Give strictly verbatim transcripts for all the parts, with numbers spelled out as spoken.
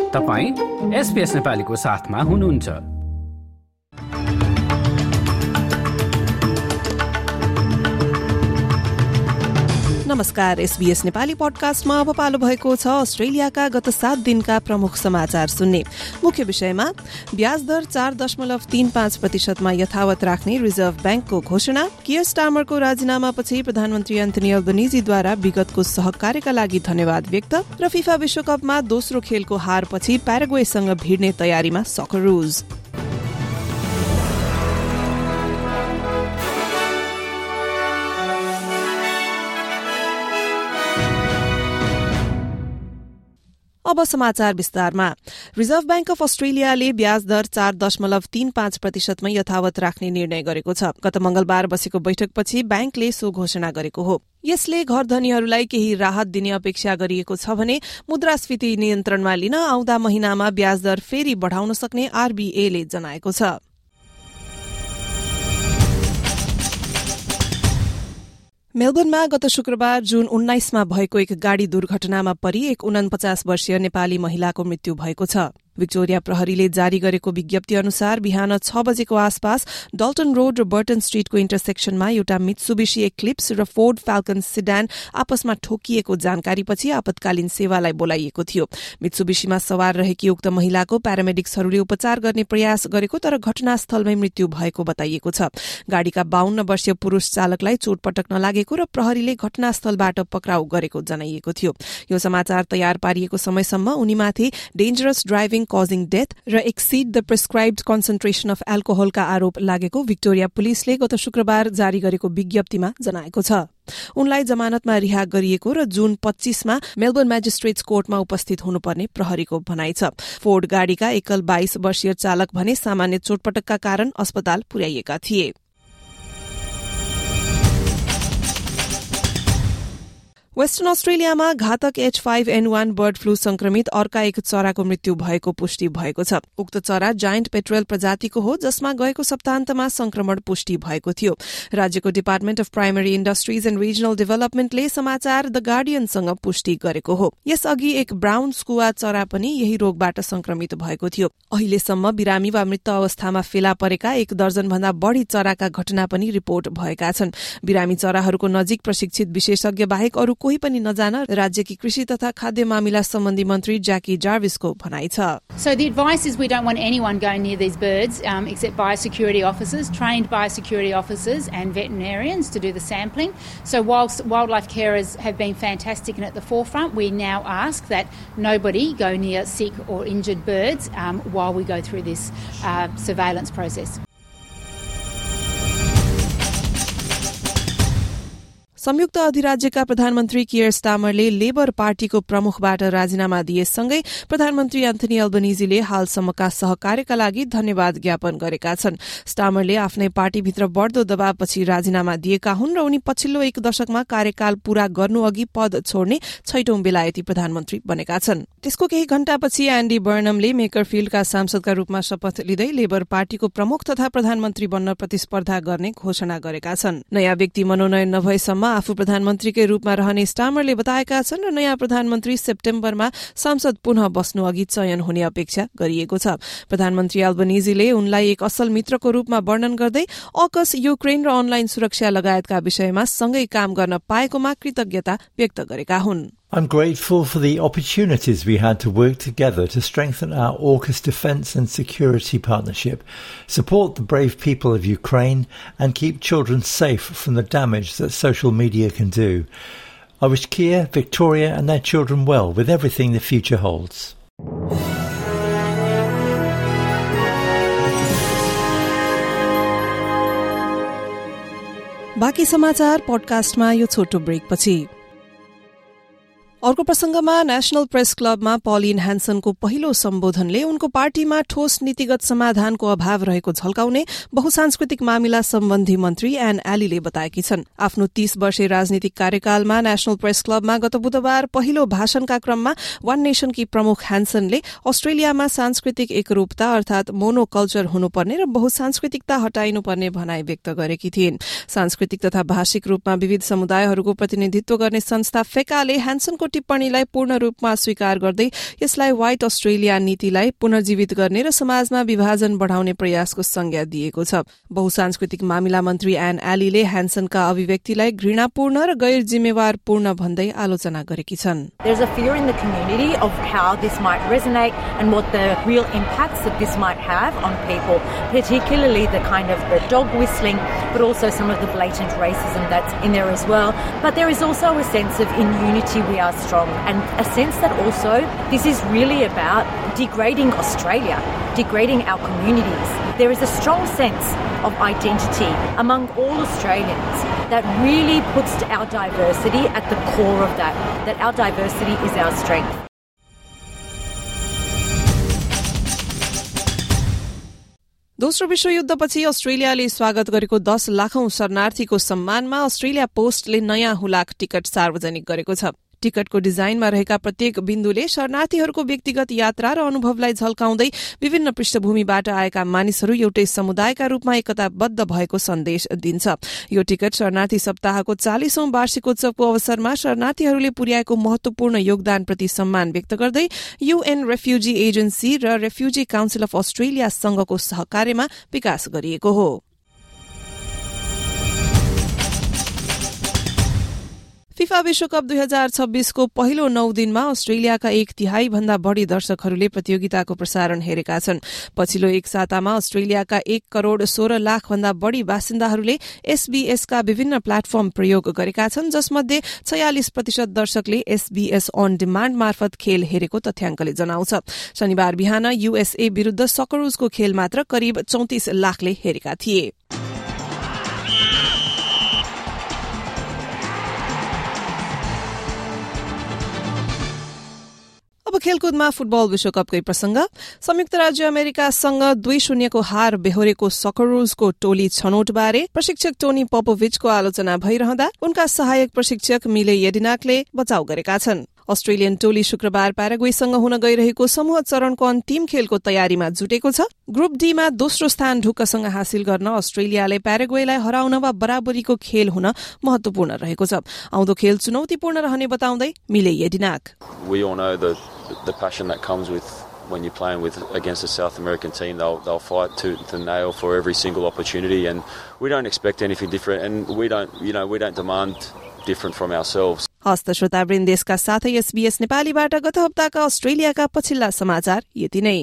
तपाईं एसपीएस नेपालीको साथमा हुनुहुन्छ। नमस्कार, एसबीएस नेपाली पडकास्टमा अब पालो भएको छ अस्ट्रेलियाका गत सात दिनका प्रमुख समाचार सुन्ने। मुख्य विषयमा ब्याज दर चार दशमलव तीन पाँच प्रतिशतमा यथावत राख्ने रिजर्भ ब्याङ्कको घोषणा, कियर स्टार्मरको राजीनामापछि प्रधानमन्त्री एन्थनी अल्बनीजीद्वारा विगतको सहकार्यका लागि धन्यवाद व्यक्त र फिफा विश्वकपमा दोस्रो खेलको हारपछि प्याराग्वेसँग भिड्ने तयारीमा सकरुज। अब समाचार विस्तारमा। रिजर्भ ब्याङ्क अफ अस्ट्रेलियाले ब्याज दर चार दशमलव तीन पाँच प्रतिशतमा यथावत राख्ने निर्णय गरेको छ। गत मंगलबार बसेको बैठकपछि ब्याङ्कले सो घोषणा गरेको हो। यसले घर धनीहरूलाई केही राहत दिने अपेक्षा गरिएको छ भने मुद्रास्फीति नियन्त्रणमा लिन आउँदा महिनामा ब्याज दर फेरि बढ़ाउन सक्ने आरबीएले जनाएको छ। मेलबर्नमा गत शुक्रबार जुन उन्नाइसमा भएको एक गाड़ी दुर्घटनामा परि एक उनपचास वर्षीय नेपाली महिलाको मृत्यु भएको छ। विक्टोरिया प्रहरीले जारी गरेको विज्ञप्ति अनुसार बिहान छ बजेको आसपास डल्टन रोड र बर्टन स्ट्रीटको इन्टरसेक्सनमा एउटा मित्सुबिशी एक्लिप्स र फोर्ड फाल्कन सिडान आपसमा ठोकिएको जानकारीपछि आपतकालीन सेवालाई बोलाइएको थियो। मित्सुबिशीमा सवार रहेकी उक्त महिलाको प्यारामेडिक्सहरूले उपचार गर्ने प्रयास गरेको तर घटनास्थलमै मृत्यु भएको बताइएको छ। गाड़ीका बाउन्न वर्षीय पुरूष चालकलाई चोटपटक नलागेको र प्रहरीले घटनास्थलबाट पक्राउ गरेको जनाइएको थियो। यो समाचार तयार पारिएको समयसम्म उनीमाथि डेन्जरस ड्राइभिङ causing death र exceed the prescribed concentration of alcohol का आरोप लागेको विक्टोरिया पुलिसले गत शुक्रबार जारी गरेको विज्ञप्तिमा जनाएको छ। उनलाई जमानतमा रिहा गरिएको र जुन पच्चीसमा मेलबर्न म्याजिस्ट्रेट्स कोर्टमा उपस्थित हुनुपर्ने प्रहरीको भनाइ छ। फोर्ड गाड़ीका एकल बाइस वर्षीय चालक भने सामान्य चोटपटकका कारण अस्पताल पुर्याइएका थिए। वेस्टर्न अस्ट्रेलियामा घातक H five N one bird flu संक्रमित अर्का एक चराको मृत्यु भएको पुष्टि भएको छ। उक्त चरा जायन्ट पेट्रोल प्रजातिको हो जसमा गएको सप्ताहन्तमा संक्रमण पुष्टि भएको थियो। राज्यको department of primary industries and regional डेभलपमेन्टले समाचार द गार्डियनसँग पुष्टि गरेको हो। यसअघि एक ब्राउन स्कुवा चरा पनि यही रोगबाट संक्रमित भएको थियो। अहिलेसम्म बिरामी वा मृत अवस्थामा फेला परेका एक दर्जन भन्दा बढ़ी चराका घटना पनि रिपोर्ट भएका छन्। बिरामी चराहरूको नजिक प्रशिक्षित विशेषज्ञ बाहेक अरू कोही पनि नजान राज्यकी कृषि तथा खाद्य मामिला सम्बन्धी मन्त्री ज्याकी जार्विसको भनाइ छ। So the advice is we don't want anyone going near these birds um, except biosecurity officers, trained biosecurity officers and veterinarians to do the sampling. So whilst wildlife carers have been fantastic and at the forefront, we now ask that nobody go near sick or injured birds um, while we go through this uh, surveillance process. संयुक्त अधिराज्यका प्रधानमन्त्री कियर स्टार्मरले labour पार्टीको प्रमुखबाट राजीनामा दिएसँगै प्रधानमन्त्री Anthony अल्बनीजीले हालसम्मका सहकार्यका लागि धन्यवाद ज्ञापन गरेका छन्। स्टार्मरले आफ्नै पार्टीभित्र बढ्दो दबावपछि राजीनामा दिएका हुन् र उनी पछिल्लो एक दशकमा कार्यकाल पूरा गर्नु अघि पद छोड्ने छैटौं बेलायती प्रधानमन्त्री बनेका छन्। त्यसको केही घण्टापछि एन्डी बर्नमले मेकरफिल्डका सांसदका रूपमा शपथ लिँदै लेबर पार्टीको प्रमुख तथा प्रधानमन्त्री बन्न प्रतिस्पर्धा गर्ने घोषणा गरेका छन्। नयाँ व्यक्ति मनोनयन नभएसम्म आफू प्रधानमन्त्रीकै रूपमा रहने स्टार्मरले बताएका छन् र नयाँ प्रधानमन्त्री सेप्टेम्बरमा संसद पुनः बस्नु अघि चयन हुने अपेक्षा गरिएको छ। प्रधानमन्त्री अल्बनीजीले उनलाई एक असल मित्रको रूपमा वर्णन गर्दै अकस, युक्रेन र अनलाइन सुरक्षा लगायतका विषयमा सँगै काम गर्न पाएकोमा कृतज्ञता व्यक्त गरेका हुन्। I'm grateful for the opportunities we had to work together to strengthen our AUKUS defence and security partnership, support the brave people of Ukraine, and keep children safe from the damage that social media can do. I wish Kia, Victoria and their children well with everything the future holds. बाँकी समाचार पडकास्टमा यो छोटो break पछि। अर्को प्रसंगमा national press क्लबमा Pauline ह्यान्सनको पहिलो सम्बोधनले उनको पार्टीमा ठोस नीतिगत समाधानको अभाव रहेको झल्काउने बहुसांस्कृतिक मामिला सम्बन्धी मन्त्री एन एलीले बताएकी छन्। आफ्नो तीस वर्षे राजनीतिक कार्यकालमा नेशनल प्रेस क्लबमा गत बुधबार पहिलो भाषणका क्रममा वन नेशनकी प्रमुख ह्यान्सनले अस्ट्रेलियामा सांस्कृतिक एकरूपता अर्थात मोनोकल्चर हुनुपर्ने र बहुसांस्कृतिकता हटाइनुपर्ने भनाई व्यक्त गरेकी थिइन्। सांस्कृतिक तथा भाषिक रूपमा विविध समुदायहरूको प्रतिनिधित्व गर्ने संस्था फेकाले ह्यान्सनको टिप्पणीलाई पूर्ण रूपमा स्वीकार गर्दै यसलाई व्हाइट अस्ट्रेलिया नीतिलाई पुनर्जीवित गर्ने र समाजमा विभाजन बढ़ाउने प्रयासको संज्ञा दिएको छ। बहुसांस्कृतिक मामिला मन्त्री एन एलीले ह्यान्सनका अभिव्यक्तिलाई घृणापूर्ण र गैर जिम्मेवारपूर्ण भन्दै आलोचना गरेकी छन्। There's a fear in the community of how this might resonate and what the real impacts that this might have on people, particularly the kind of the dog whistling, but also some of the blatant racism that's in there as well. But there is also a sense of in unity we are strong, and a sense that also this is really about degrading Australia, degrading our communities. There is a strong sense of identity among all Australians that really puts our diversity at the core of that, that our diversity is our strength. दोस्रो विश्वयुद्धपछि अस्ट्रेलियाले स्वागत गरेको दस लाखौं शरणार्थीको सम्मानमा Australia पोस्टले नयाँ हुलाक ticket सार्वजनिक गरेको छ। टिकटको डिजाइनमा रहेका प्रत्येक बिन्दुले शरणार्थीहरूको व्यक्तिगत यात्रा र अनुभवलाई झल्काउँदै विभिन्न पृष्ठभूमिबाट आएका मानिसहरू एउटै समुदायका रूपमा एकताबद्ध भएको सन्देश दिन्छ। यो टिकट शरणार्थी सप्ताहको चालीसौं वार्षिकोत्सवको अवसरमा शरणार्थीहरूले पुर्याएको महत्वपूर्ण योगदानप्रति सम्मान व्यक्त गर्दै यूएन रेफ्युजी एजेन्सी र रेफ्युजी काउन्सिल अफ अस्ट्रेलिया संघको सहकार्यमा विकास गरिएको हो। फिफा विश्वकप दुई हजार छब्बीसको पहिलो नौ दिनमा अस्ट्रेलियाका एक तिहाई भन्दा बढ़ी दर्शकहरूले प्रतियोगिताको प्रसारण हेरेका छन्। पछिल्लो एक सातामा अस्ट्रेलियाका एक करोड़ सोह्र लाख भन्दा बढ़ी बासिन्दाहरूले एसबीएसका विभिन्न प्लेटफर्म प्रयोग गरेका छन्, जसमध्ये छयालिस प्रतिशत दर्शकले एसबीएस अन डिमाण्ड मार्फत खेल हेरेको तथ्याङ्कले जनाउँछ। शनिबार बिहान यूएसए विरूद्ध सकरुजको खेल मात्र करिब चौतिस लाखले हेरेका थिए। अब खेलकुदमा फुटबल विश्वकपकै प्रसंग। संयुक्त राज्य अमेरिकासँग दुई शून्यको हार बेहोरेको सकरुजको टोली छनौटबारे प्रशिक्षक टोनी पोपोभिचको आलोचना भइरहँदा उनका सहायक प्रशिक्षक मिले येडिनाकले बचाव गरेका छन्। अस्ट्रेलियन टोली शुक्रबार प्याराग्वेसँग हुन गइरहेको समूह चरणको अन्तिम खेलको तयारीमा जुटेको छ। ग्रुप डीमा दोस्रो स्थान ढुक्कसँग हासिल गर्न अस्ट्रेलियाले प्याराग्वेलाई हराउन वा बराबरीको खेल हुन महत्वपूर्ण रहेको छ। आउँदो खेल चुनौतीपूर्ण रहने बताउँदै मिले येडिनाक, We all know the the passion that comes with when you're playing with against a South American team. They'll they'll fight tooth and nail for every single opportunity, and we don't expect anything different, and we don't you know we don't demand different from ourselves. हस्त श्रोतावृन्द, देशका साथै SBS नेपालीबाट गत हप्ताका अस्ट्रेलियाका पछिल्ला समाचार यति नै।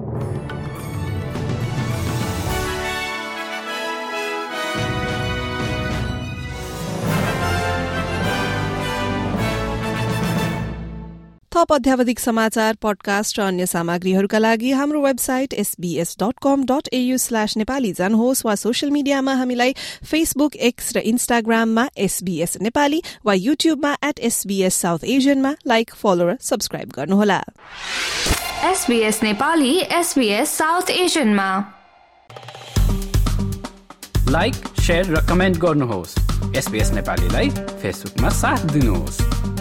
थप अध्यावधिक समाचार, पडकास्ट र अन्य सामग्रीहरूका लागि हाम्रो website SBS dot com dot AU slash Nepali जानुहोस् वा सोशल मिडियामा हामीलाई फेसबुक, एक्स र इन्स्टाग्राममा एसबीएस नेपाली वा युट्युबमा एट एसबीएस साउथ एसियनमा लाइक, फलो र सब्स्क्राइब गर्नुहोला। एसबीएस नेपाली एसबीएस साउथ एसियनमा लाइक, शेयर र कमेन्ट गर्नुहोस्। एसबीएस नेपालीलाई फेसबुकमा साथ दिनुहोस्।